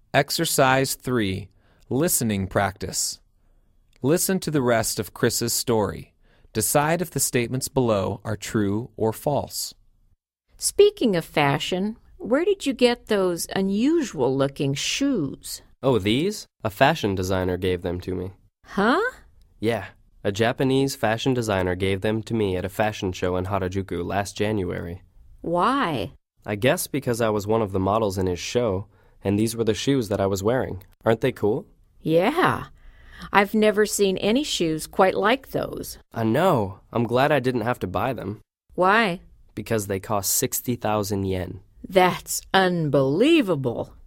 Exercise 3. Listening practice. Listen to the rest of Chris's story. Decide if the statements below are true or false. Speaking of fashion, where did you get those unusual-looking shoes? Oh, these? A fashion designer gave them to me. Huh? Yeah, a Japanese fashion designer gave them to me at a fashion show in Harajuku last January. Why? I guess because I was one of the models in his show, and these were the shoes that I was wearing. Aren't they cool? Yeah. I've never seen any shoes quite like those. I know. I'm glad I didn't have to buy them. Why? Because they cost 60,000 yen. That's unbelievable.